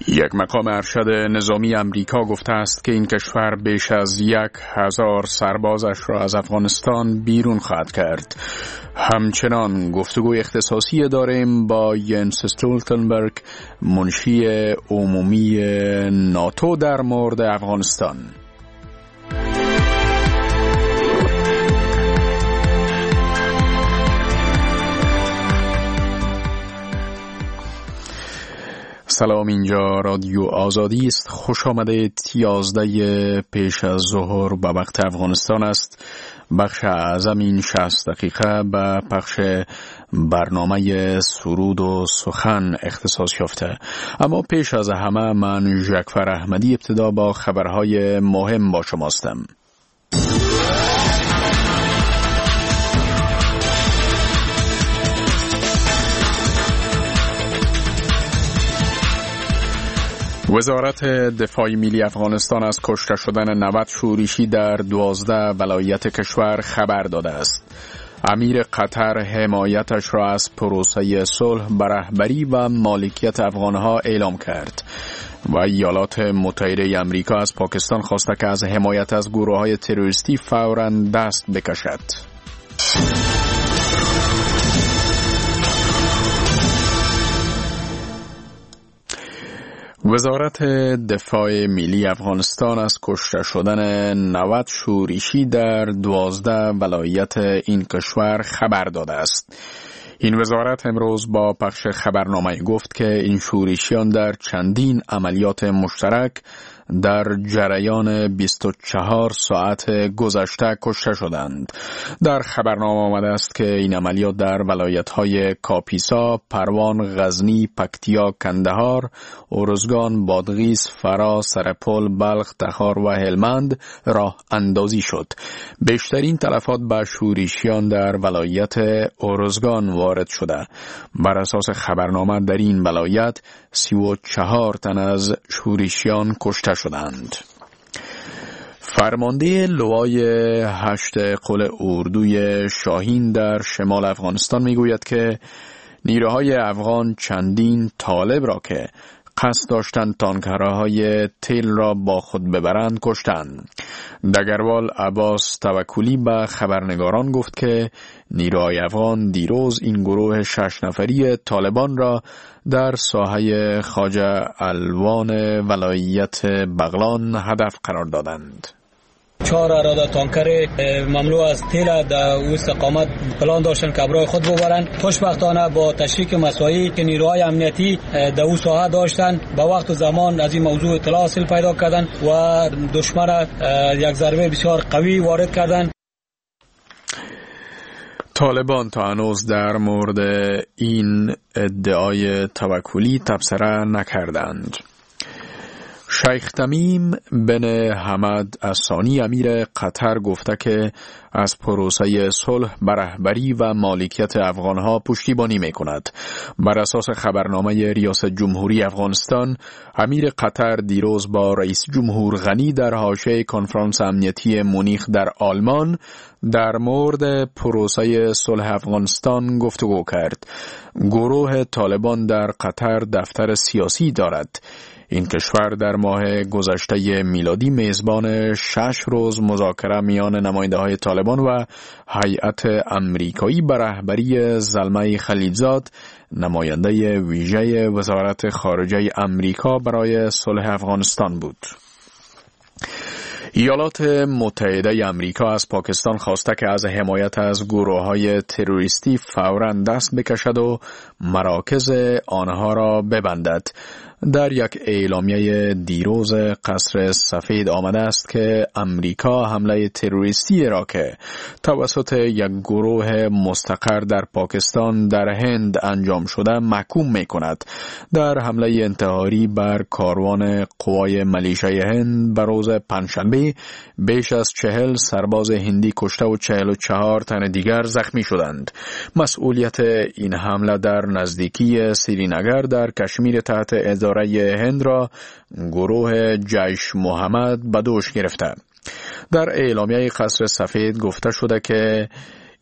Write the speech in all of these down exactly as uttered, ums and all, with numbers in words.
یک مقام ارشد نظامی امریکا گفته است که این کشور بیش از یک هزار سربازش را از افغانستان بیرون خواهد کرد. همچنان گفتگوی اختصاصی داریم با ینس استولتنبرگ، منشی عمومی ناتو، در مورد افغانستان. سلام، اینجا رادیو آزادی است. خوش آمدید. یازده پیش از ظهر به وقت افغانستان است. بخش اعظم این شصت دقیقه به پخش برنامه سرود و سخن اختصاص یافته. اما پیش از همه من ژکفر احمدی ابتدا با خبرهای مهم با شما هستم. وزارت دفاع ملی افغانستان از کشته شدن نود شورشی در دوازده ولایت کشور خبر داده است. امیر قطر حمایتش را از پروسه صلح به رهبری و مالکیت افغانها اعلام کرد و ایالات متحده آمریکا از پاکستان خواسته که از حمایت از گروه‌های تروریستی فوراً دست بکشد. وزارت دفاع ملی افغانستان از کشته شدن نود شورشی در دوازده ولایت این کشور خبر داده است. این وزارت امروز با پخش خبرنامه گفت که این شورشیان در چندین عملیات مشترک در جریان بیست و چهار ساعت گذشته کشته شدند. در خبرنامه آمده است که این عملیات در ولایت‌های کاپیسا، پروان، غزنی، پکتیا، کندهار، ارزگان، بادغیس، فرا، سرپل، بلخ، تخار و هلمند راه اندازی شد. بیشترین تلفات به شورشیان در ولایت ارزگان وارد شده. بر اساس خبرنامه در این ولایت سی و چهار تن از شورشیان کشته شدند. فرمانده لوای هشت قل اردوی شاهین در شمال افغانستان میگوید که نیروهای افغان چندین طالب را که قصد داشتند تانکرهای تیل را با خود ببرند کشتند. دگروال عباس توکلی به خبرنگاران گفت که نیروهای افغان دیروز این گروه شش نفری طالبان را در ساحه خواجه الوان ولایت بغلان هدف قرار دادند. چهار اراده تانکر مملو از تیل در او استقامت پلان داشتن که برای خود ببرن. خوشبختانه با تشریک مساعی که نیروهای امنیتی در او ساحه داشتن با وقت و زمان از این موضوع اطلاع حاصل پیدا کردن و دشمن یک ضربه بسیار قوی وارد کردن. طالبان تا هنوز در مورد این ادعای توکلی تبصره نکردند. شیخ تمیم بن حمد الثانی امیر قطر گفته که از پروسه صلح به رهبری و مالکیت افغانها پشتیبانی میکند. بر اساس خبرنامه ریاست جمهوری افغانستان، امیر قطر دیروز با رئیس جمهور غنی در حاشیه کنفرانس امنیتی مونیخ در آلمان در مورد پروسه صلح افغانستان گفتگو کرد. گروه طالبان در قطر دفتر سیاسی دارد. این کشور در ماه گذشته میلادی میزبان شش روز مذاکره میان نماینده های طالبان و هیئت امریکایی به رهبری زلمه خلیلزاد، نماینده ویژه وزارت خارجه امریکا برای صلح افغانستان بود. ایالات متحده آمریکا از پاکستان خواسته که از حمایت از گروه‌های تروریستی فوراً دست بکشد و مراکز آنها را ببندد. در یک اعلامیه دیروز قصر سفید آمده است که امریکا حمله تروریستی را که توسط یک گروه مستقر در پاکستان در هند انجام شده محکوم می کند. در حمله انتحاری بر کاروان قوای ملیشه هند بر روز پنجشنبه بیش از چهل سرباز هندی کشته و چهل و چهار تن دیگر زخمی شدند. مسئولیت این حمله در نزدیکی سرینگر در کشمیر تحت اداره هند را گروه جیش محمد به دوش گرفته. در اعلامیه قصر سفید گفته شده که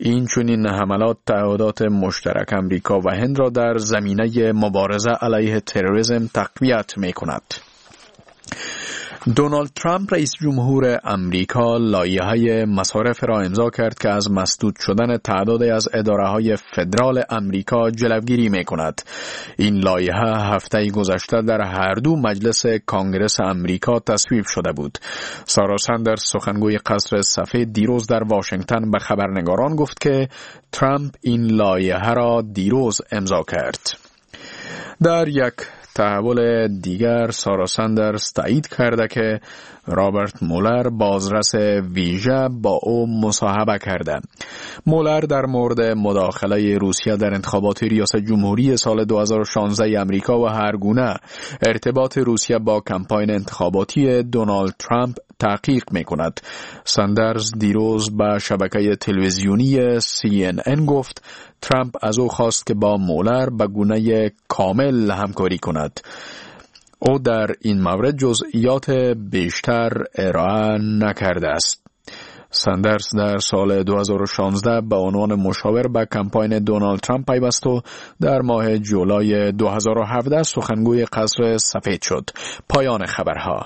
این چنین حملات تعهدات مشترک امریکا و هند را در زمینه مبارزه علیه تروریسم تقویت می‌کند. دونالد ترامپ رئیس جمهور امریکا لایحه مصارف را امضا کرد که از مسدود شدن تعدادی از اداره‌های فدرال امریکا جلوگیری می‌کند. این لایحه هفته گذشته در هر دو مجلس کانگرس امریکا تصویب شده بود. سارا سندرز سخنگوی قصر سفید دیروز در واشنگتن به خبرنگاران گفت که ترامپ این لایحه را دیروز امضا کرد. در یک تحول دیگر سارا سندرز تایید کرده که رابرت مولر بازرس ویژه با او مصاحبه کرده. مولر در مورد مداخله روسیه در انتخابات ریاست جمهوری سال دو هزار و شانزده امریکا و هر گونه ارتباط روسیه با کمپاین انتخاباتی دونالد ترامپ تحقیق می کند. سندرز دیروز به شبکه تلویزیونی سی ان ان گفت ترامپ از او خواست که با مولر به گونه کامل همکاری کند. او در این مورد جزئیات بیشتر ارائه نکرده است. سندرز در سال دو هزار و شانزده به عنوان مشاور به کمپاین دونالد ترامپ پیوست و در ماه جولای دو هزار و هفده سخنگوی قصر سفید شد. پایان خبرها.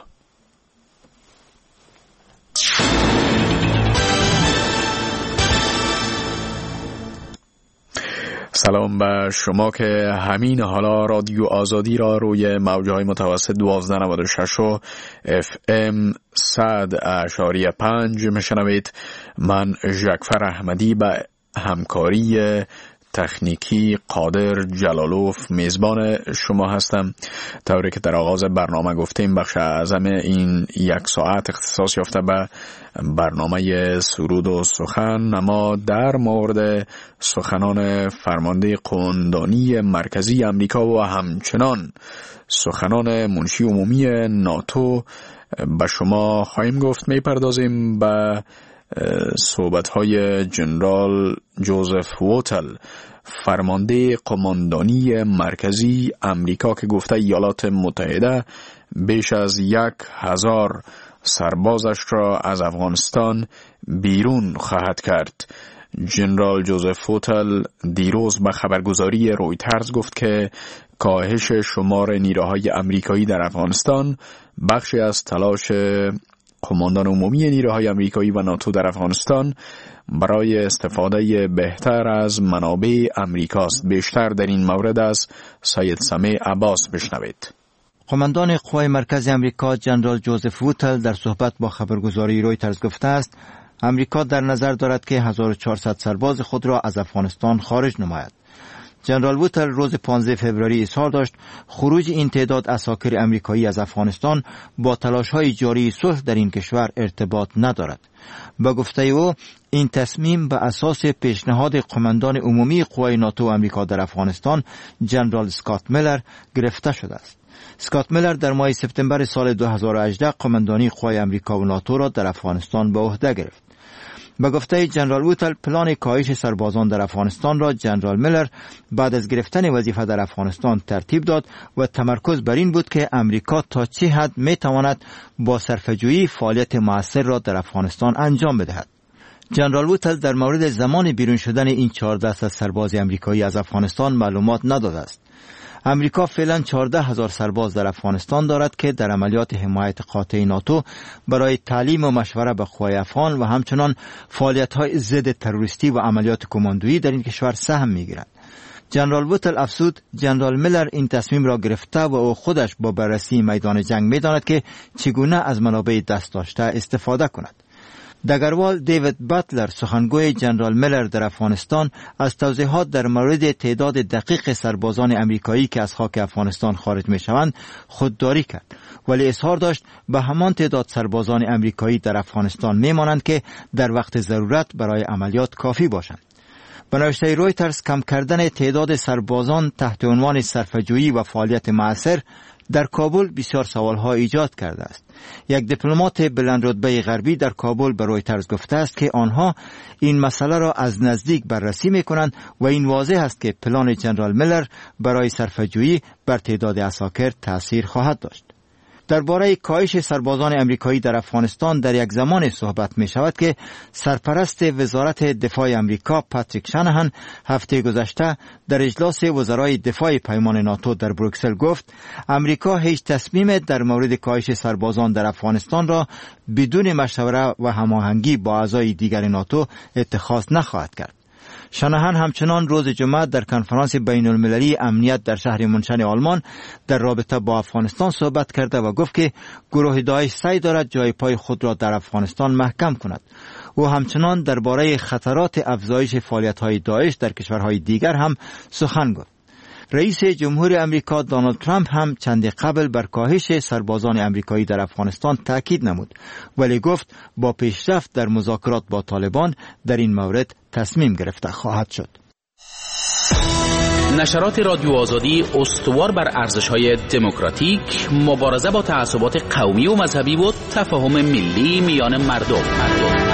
سلام به شما که همین حالا رادیو آزادی را روی موجهای متوسط دوازده نود و شش و اف ام صد اشاری پنج میشنوید. من ژکفر احمدی به همکاری تکنیکی قادر جلالوف میزبان شما هستم. طوری که در آغاز برنامه گفتیم بخش اعظم این یک ساعت اختصاص یافته به برنامه سرود و سخن، اما در مورد سخنان فرمانده قوماندانی مرکزی امریکا و همچنان سخنان منشی عمومی ناتو به شما خواهیم گفت. میپردازیم به صحبت‌های جنرال جوزف ووتل، فرمانده قماندانی مرکزی امریکا، که گفته ایالات متحده بیش از یک هزار سربازش را از افغانستان بیرون خواهد کرد. جنرال جوزف ووتل دیروز به خبرگزاری رویترز گفت که کاهش شمار نیروهای امریکایی در افغانستان بخشی از تلاش قماندان عمومی نیروهای امریکایی و ناتو در افغانستان برای استفاده بهتر از منابع امریکاست. بیشتر در این مورد از سید سمیع عباس بشنوید. قماندان قوای مرکزی امریکا جنرال جوزف ووتل در صحبت با خبرگزاری رویترز گفته است امریکا در نظر دارد که هزار و چهارصد سرباز خود را از افغانستان خارج نماید. جنرال ووتل روز پانزده فوریه اظهار داشت خروج این تعداد عساکر امریکایی از افغانستان با تلاش‌های جاری صلح در این کشور ارتباط ندارد. با گفته او این تصمیم به اساس پیشنهاد قماندان عمومی قوای ناتو امریکا در افغانستان جنرال اسکات میلر گرفته شده است. اسکات میلر در ماه سپتامبر سال دو هزار و هجده قماندانی قوای امریکا و ناتو را در افغانستان به عهده گرفت. به گفته جنرال ووتل پلان کاهش سربازان در افغانستان را جنرال میلر بعد از گرفتن وظیفه در افغانستان ترتیب داد و تمرکز بر این بود که امریکا تا چه حد می تواند با صرفه‌جویی فعالیت مؤثر را در افغانستان انجام بدهد. جنرال ووتل در مورد زمان بیرون شدن این چهارده از سرباز امریکایی از افغانستان معلومات نداده است. امریکا فعلا چهارده هزار سرباز در افغانستان دارد که در عملیات حمایت قاطع ناتو برای تعلیم و مشوره به قوای افغان و همچنان فعالیت‌های ضد تروریستی و عملیات کماندویی در این کشور سهم می‌گیرند. جنرال ووتل افزود جنرال میلر این تصمیم را گرفته و او خودش با بررسی میدان جنگ می‌داند که چگونه از منابع دست داشته استفاده کند. دگروال دیوید باتلر سخنگوی جنرال میلر در افغانستان از توضیحات در مورد تعداد دقیق سربازان امریکایی که از خاک افغانستان خارج می شوند خودداری کرد، ولی اظهار داشت به همان تعداد سربازان امریکایی در افغانستان می مانند که در وقت ضرورت برای عملیات کافی باشند. به نوشته رویترز کم کردن تعداد سربازان تحت عنوان صرفه‌جویی و فعالیت مؤثر در کابل بسیار سوالها ایجاد کرده است. یک دیپلمات بلند رتبه غربی در کابل به رویترز گفته است که آنها این مسئله را از نزدیک بررسی می‌کنند و این واضح است که پلان جنرال میلر برای صرفه‌جویی بر تعداد عساکر تأثیر خواهد داشت. درباره کاهش سربازان امریکایی در افغانستان در یک زمان صحبت می شود که سرپرست وزارت دفاع امریکا پاتریک شانهان هفته گذشته در اجلاس وزرای دفاع پیمان ناتو در بروکسل گفت امریکا هیچ تصمیم در مورد کاهش سربازان در افغانستان را بدون مشوره و هماهنگی با اعضای دیگر ناتو اتخاذ نخواهد کرد. شانهان همچنان روز جمعه در کنفرانس بین المللی امنیت در شهر منشن آلمان در رابطه با افغانستان صحبت کرده و گفت که گروه داعش سعی دارد جای پای خود را در افغانستان محکم کند. او همچنان درباره خطرات افزایش فعالیت‌های داعش در کشورهای دیگر هم سخن گفت. رئیس جمهور امریکا دونالد ترامپ هم چند قبل بر کاهش سربازان امریکایی در افغانستان تاکید نمود، ولی گفت با پیشرفت در مذاکرات با طالبان در این مورد تصمیم گرفته خواهد شد. نشرات رادیو آزادی استوار بر ارزش‌های دموکراتیک، مبارزه با تعصبات قومی و مذهبی و تفاهم ملی میان مردم. مردم.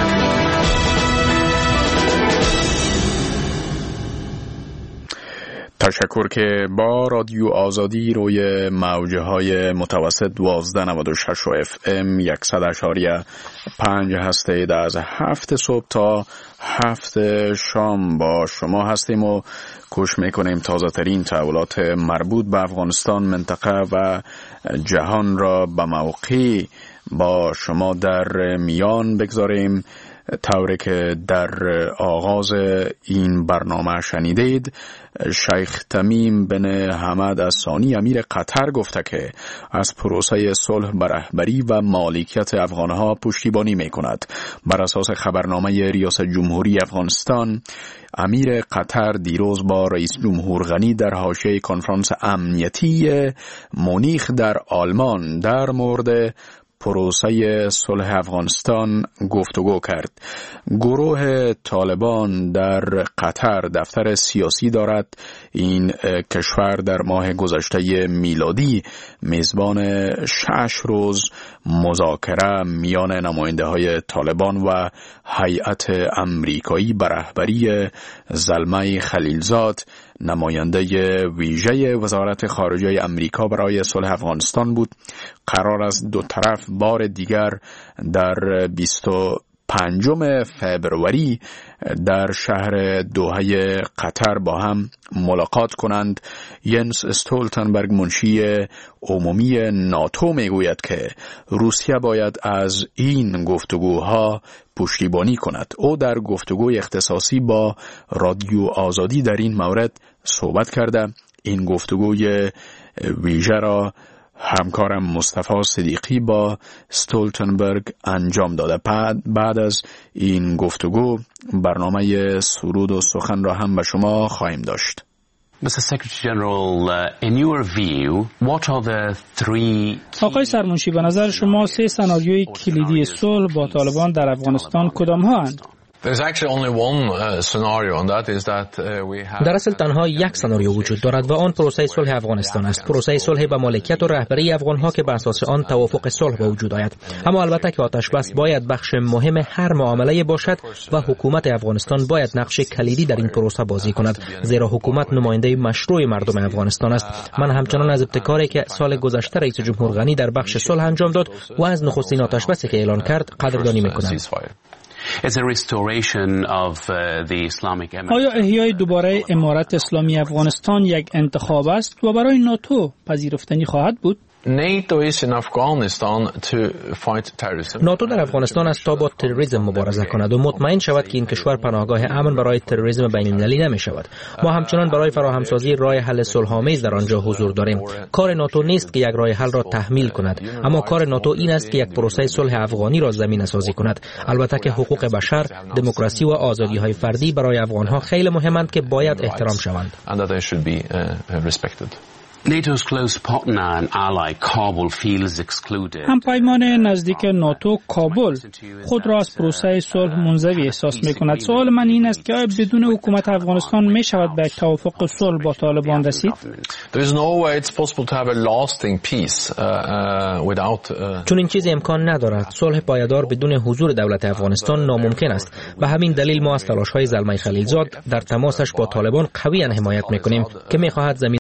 تشکر که با رادیو آزادی روی موجه های متوسط دوازده نود و شش و اف ام صد اشاریه پنج هسته از هفت صبح تا هفت شام با شما هستیم و کوشش میکنیم تازه ترین تحولات مربوط به افغانستان، منطقه و جهان را به موقع با شما در میان بگذاریم. طوری که در آغاز این برنامه شنیدید، شیخ تمیم بن حمد الثانی امیر قطر گفته که از پروسه صلح به رهبری و مالکیت افغانها پشتیبانی می کند. بر اساس خبرنامه ریاست جمهوری افغانستان، امیر قطر دیروز با رئیس جمهور غنی در حاشیه کنفرانس امنیتی مونیخ در آلمان در مورد پروسه صلح افغانستان گفتگو کرد. گروه طالبان در قطر دفتر سیاسی دارد. این کشور در ماه گذشته میلادی میزبان شش روز مذاکره میان نماینده های طالبان و هیئت امریکایی به رهبری زلمه خلیلزاد، نماینده ویژه وزارت خارجه امریکا برای صلح افغانستان بود. قرار است دو طرف بار دیگر در بیست و پنجم فبروری در شهر دوحه قطر با هم ملاقات کنند. ینس استولتنبرگ منشی عمومی ناتو میگوید که روسیه باید از این گفتگوها پشتیبانی کند. او در گفتگوی اختصاصی با رادیو آزادی در این مورد صحبت کرده. این گفتگوی ویژه را همکارم مصطفی صدیقی با استولتنبرگ انجام داده. بعد از این گفتگو برنامه سرود و سخن را هم به شما خواهیم داشت. Mister Secretary General, uh, in your view, what are the three... آقای سرمنشی، به نظر شما سه سناریوی کلیدی صلح با طالبان در افغانستان کدام ها اند؟ در اصل تنها یک سناریو وجود دارد و آن پروسه صلح افغانستان است. پروسه صلح با مالکیت و رهبری افغانها که بر اساس آن توافق صلح به وجود آید. اما البته که آتش بس باید بخش مهم هر معامله باشد و حکومت افغانستان باید نقش کلیدی در این پروسه بازی کند، زیرا حکومت نماینده مشروع مردم افغانستان است. من همچنان از ابتکاری که سال گذشته رئیس جمهور غنی در بخش صلح انجام داد و از نخستین آتش بسی که اعلان کرد قدردانی می‌کنم. آیا احیای دوباره امارت اسلامی افغانستان یک انتخاب است و برای ناتو پذیرفتنی خواهد بود؟ ناتو در افغانستان است تا با تروریسم مبارزه کند و مطمئن شود که این کشور پناهگاه امن برای تروریسم بین‌المللی نمی شود. ما همچنان برای فراهمسازی راه حل صلح‌آمیز در آنجا حضور داریم. کار ناتو نیست که یک راه حل را تحمیل کند، اما کار ناتو این است که یک پروسه صلح افغانی را زمینه سازی کند. البته که حقوق بشر، دموکراسی و آزادی‌های فردی برای افغان‌ها خیلی مهمند که باید احترام شوند. NATO's close partner and ally Kabul feels excluded. همپیمان نزدیک ناتو کابل خود را از پروسه صلح منزوی احساس می‌کند. سوال من این است که آیا بدون حکومت افغانستان می شود به توافق صلح با طالبان رسید؟ چون این چیزی امکان ندارد. صلح پایدار بدون حضور دولت افغانستان ناممکن است. به همین دلیل ما از تلاش‌های زلمه خلیلزاد در تماسش با طالبان قویاً حمایت می‌کنیم که می‌خواهد زمین